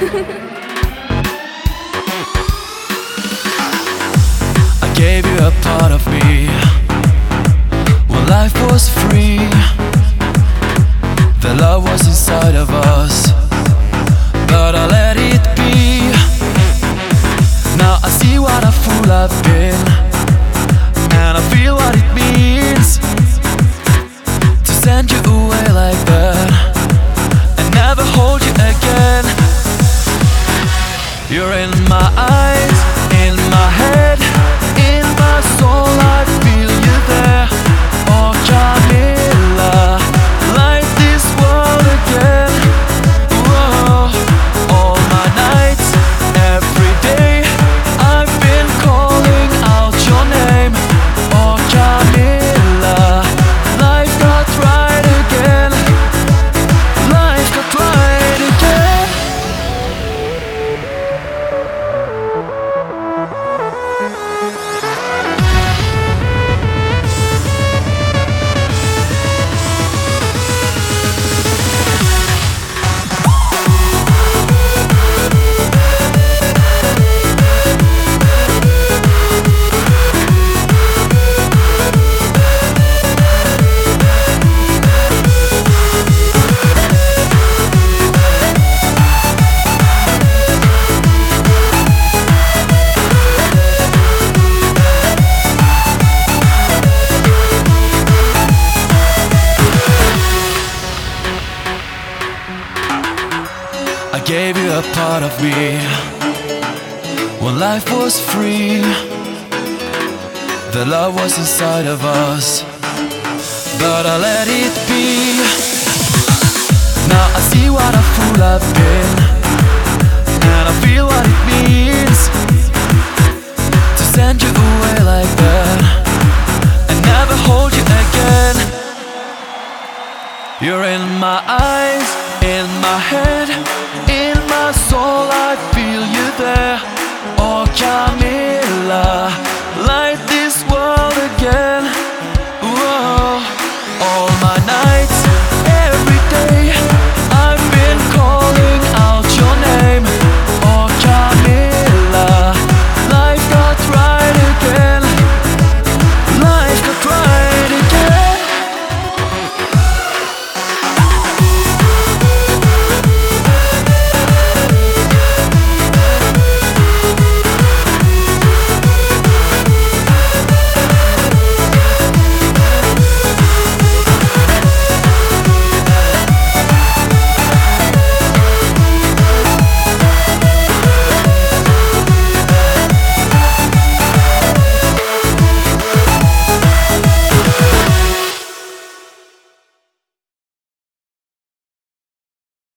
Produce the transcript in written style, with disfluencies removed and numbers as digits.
I gave you a part of me when life was free. The love was inside of us, but I let it be. Now I see what a fool I've been, and I feel what it means to send you away like that and never hold you again. You're in my eyes, in my head, in my soul, I feel you there. Oh Camilla, light this world again. Whoa. All my nights, every day, I've been calling out your name. Oh Camilla, life got right again. Life got right again. I gave you a part of me when life was free. The love was inside of us, but I let it be. Now I see what a fool I've been, and I feel what it means to send you away like that and never hold you again. You're in my eyes, in my head, in my soul, I feel you there. Oh,